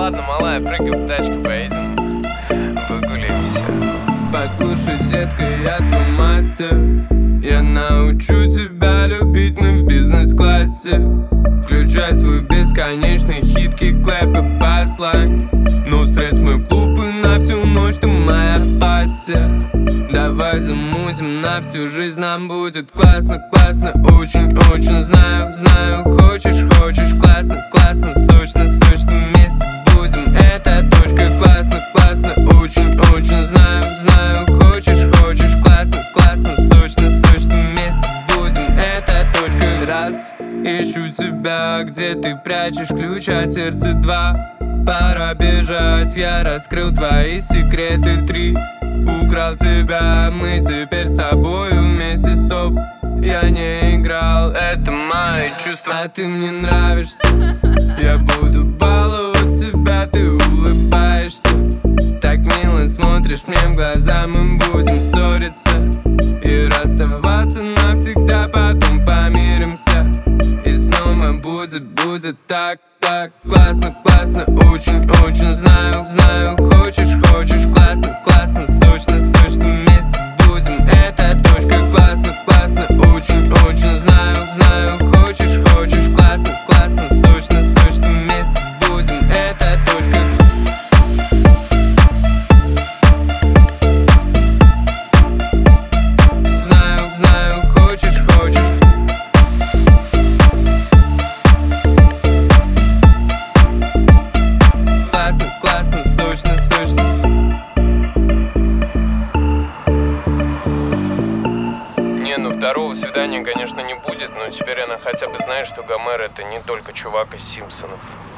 ладно, малая, прыгай в тачку, поедем выгуляемся. Послушай, детка, я твой мастер. Я научу тебя любить, мы в бизнес-классе. Включай свой бесконечный хит, кик-клэп и баслайн. Ну, стресс мы в клуб и на всю ночь, ты моя пассия. Давай замутим на всю жизнь, нам будет классно, классно. Очень-очень знаю, хочешь, классно, классно, сочно, вместе будем. Это точка, классно, классно. Очень-очень знаю, хочешь, классно, классно, сочно, вместе будем. Это точка. Раз, ищу тебя, где ты прячешь ключ от сердца. Два, пора бежать, я раскрыл твои секреты. Три, украл тебя, мы теперь с тобой вместе. Стоп, я не играл, это мои чувства, а ты мне нравишься. Я буду баловать тебя, ты улыбаешься. Так мило смотришь мне в глаза, мы будем ссориться и расставаться навсегда, потом помиримся. И снова будет так классно, классно. Очень знаю, хочешь, классно, классно, сочно, вместе будем. Это точка, классно, классно. Очень знаю, хочешь, классно, классно, сочно, вместе будем. Это точка. Знаю, хочешь. Классно, сочно. Не, ну второго свидания, конечно, не будет, но теперь она хотя бы знает, что Гомер — это не только чувак из Симпсонов.